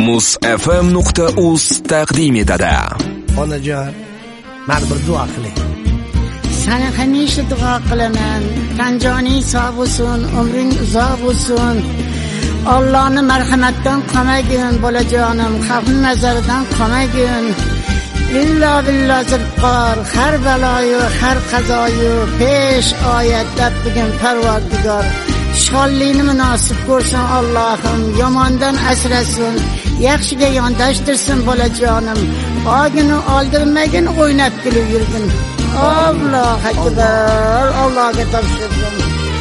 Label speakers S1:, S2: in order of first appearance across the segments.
S1: musfm.uz taqdim etadi.
S2: Onajon, men bir duo qilay.
S3: Sana hamisha duo qilaman. Tanjoning sog' bo'lsin, umring uzoq bo'lsin. Allohning marhamatidan qolmagin, bolajonim, xavfning nazaridan qolmagin. Illa billah zilqor, har baloyu, har qazoyu pesh oyatda bugun Parvardigor shollikni munosib ko'rsin Allohim, yomondan asrasin, yaxshiga yondashtirsin bolajonim. Og'ini oldirmagin, o'ynab kulib yurgin. Alloh akbar, Allohga topshirdim.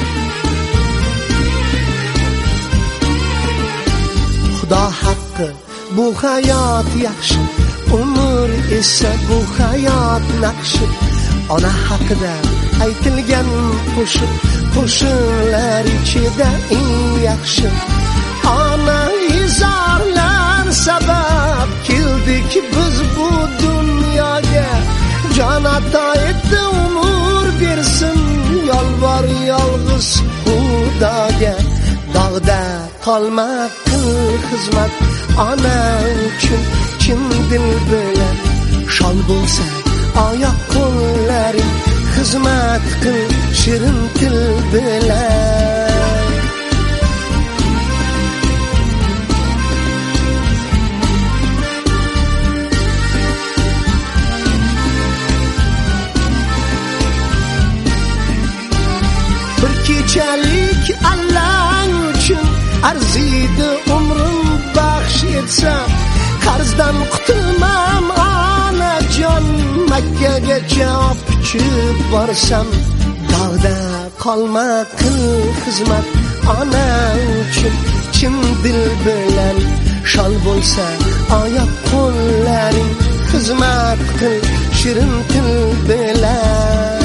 S2: Xudo haqqi, bu hayot yaxshi, umr esa bu hayot naqshi. Ona haqida aytilgan qo'shiqlar ichida eng yaxshi. Ona izorlar sabab keldik biz bu dunyoga. Jon ato etdi, umr bersin, yolbor yolg'iz Xudoga. Dog'da qolma, qil xizmat ona uchun, chin dil bilan shol bo'lsa oyoq qo'llaring, xizmat qil shirin til bilan. Bir kechalik Alloh uchun arziydi umrim baxsh etsam, qarzdan qutulmam onajon, Makkaga opchib borsam. Dog'da qolma, qil xizmat ona uchun, chin dil bilan shol bo'lsa oyoq qo'llaring, xizmat qil shirin til bilan.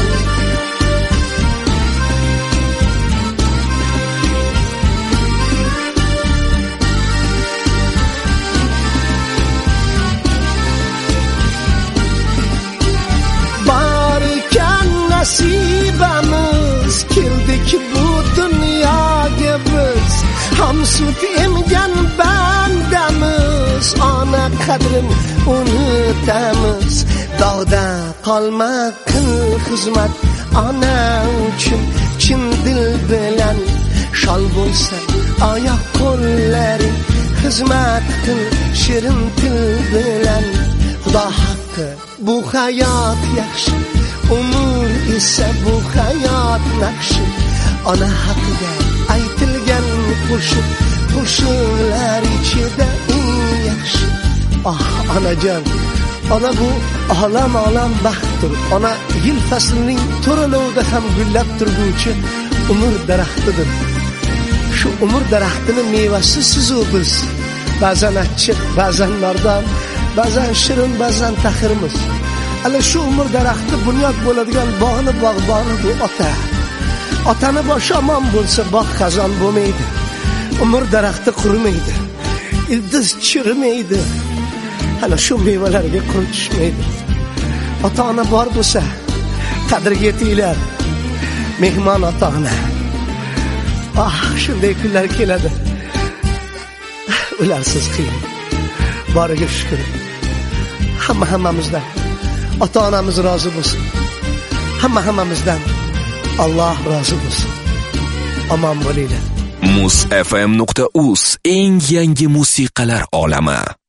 S2: Nasibamiz keldik bu dunyoga biz, ham sut emgan bandamiz, ona qadrin unutamiz. Dog'da qolma, qil xizmat ona uchun, chin dil bilan shol bo'lsa oyoq qo'llaring, xizmat qil shirin til bilan. Xudo haqqi, bu hayot yaxshi, umr esa bu hayot naqshi. Ona haqida aytilgan qo'shiqlar ichida eng yaxshi. Onajon, ona bu olam baxtdir. Ona yil faslining to'ralovida ham gullab turguvchi umr daraxtidir. Shu umr daraxtining mevasi sizu biz. Ba'zan achchiq, ba'zan nordon, ba'zan shirin, ba'zan taxirmiz. Ana shu umr daraxti bunyod bo'ladigan bog'ni bog'boni bu ota. Otani boshi omon bo'lsa, bog' xazon bo'lmaydi. Umr daraxti qurimaydi. Ildiz chirimaydi. Ana shu mevalarga qurt tushmaydi. Ota-ona bor bo'lsa, qadriga yetinglar. Mehmon ota-ona. Shunday kunlar keladi. Ularsiz qiyin. Boriga shukr. Hammamizdan ota-onamiz rozi bo'lsin. Hammamizdan Alloh rozi bo'lsin. Omon bo'linglar.
S1: musfm.uz eng yangi musiqalar olami.